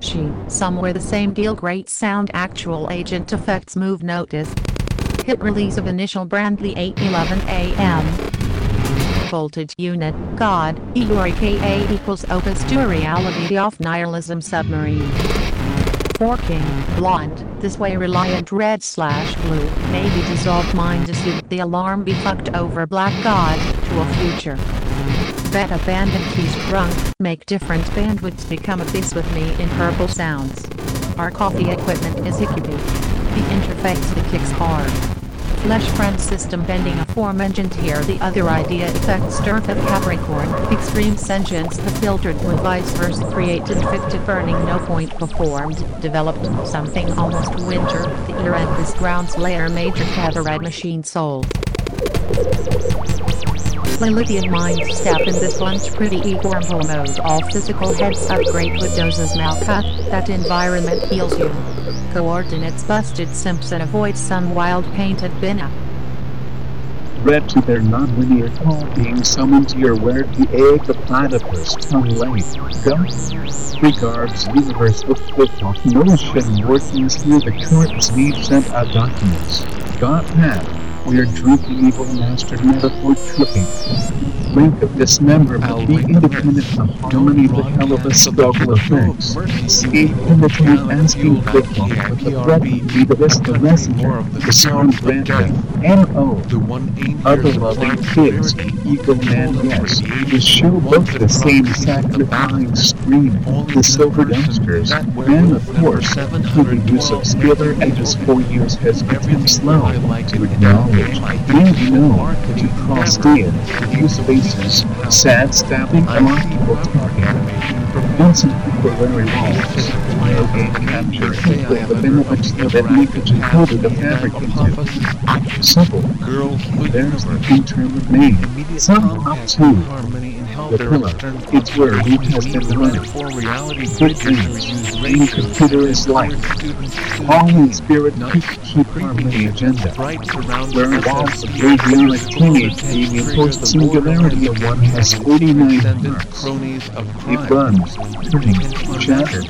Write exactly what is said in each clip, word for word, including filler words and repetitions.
Gucci, somewhere the same deal. Great sound, actual agent effects, move notice. Hit release of initial Brandly eight eleven A M. Voltage unit, God, E U R A K A equals opus to reality of nihilism submarine. Forking, blonde, this way reliant red slash blue, maybe dissolved mind to suit the alarm be fucked over black God, to a future. Beta bandit keys drunk, make different bandwidths become a piece with me in purple sounds. Our coffee equipment is Hikube. The interface that kicks hard. Flesh friend system bending aforementioned here. The other idea effects Earth of Capricorn, extreme sentience the filtered with vice versa created fictive burning no point performed, developed something almost winter, the ear and this ground slayer major cabaret machine soul. Lilithian mind step in this lunch pretty Igor mode all physical heads upgrade with doses Malka, that environment heals you. Coordinates busted Simpson avoids some wild painted binna. Read to their non-linear call being summoned to your where the egg the platypus tongue length. Go. Regards universe with flip-flop notion workings here the current speed sent out documents. Got that. We're drooping evil master metaphor tripping. Link of dismemberment be independent of harmony the hell of a struggle of thanks. Escape imitate asking flip-flop with the threat be the best the messenger, the sound random, N O other loving kids, ego man yes, the show both the same sacrificing scream, the silver dumpsters, and of course, through the use of skiller edges four years has become slow to acknowledge, and know, to cross in, use faces, sad stabbing on people target, Vincent Larry Walls, no game capture, with the benefits that leakage encoded the fabric into. Simple. There's the key term of name. Some up to the pillar. It's where root has been running. Good things. Any computer is life. All in spirit could keep harmony agenda. Where walls of radionic teenage being imposed singularity of one has forty-nine parts. It runs, turning, shattered.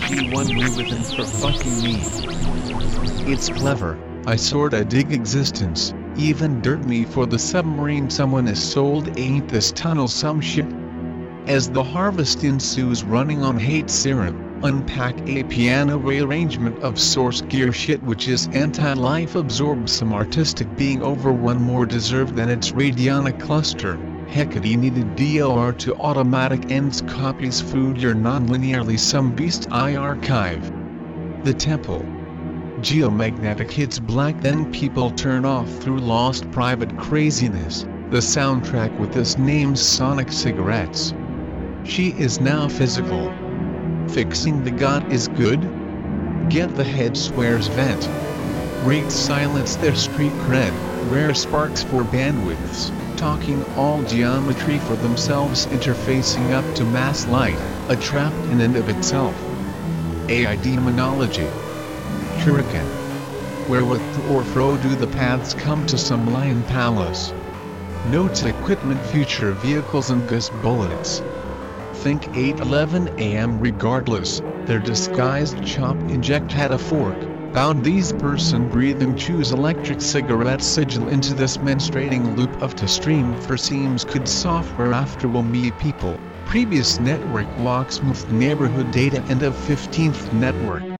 It's clever. I sorta dig existence. Even dirt me for the submarine someone has sold. Ain't this tunnel some shit? As the harvest ensues running on hate syrup, unpack a piano rearrangement of source gear shit which is anti-life, absorb some artistic being over one more deserved than its radionic cluster. Hecate needed D O R to automatic ends copies food your non-linearly some beast I archive. The temple. Geomagnetic hits black then people turn off through lost private craziness, the soundtrack with this name's Sonic Cigarettes. She is now physical. Fixing the god is good? Get the head swears vent. Rigs silence their street cred, rare sparks for bandwidths, talking all geometry for themselves interfacing up to mass light, a trap in and of itself. A I demonology. Shuriken. Where with or fro do the paths come to some lion palace? Notes equipment future vehicles and gust bullets. Think eight eleven A M regardless, their disguised chop inject had a fork, bound these person breathing choose electric cigarette sigil into this menstruating loop of to stream for seams could software after will me people, previous network locksmith neighborhood data end of fifteenth network.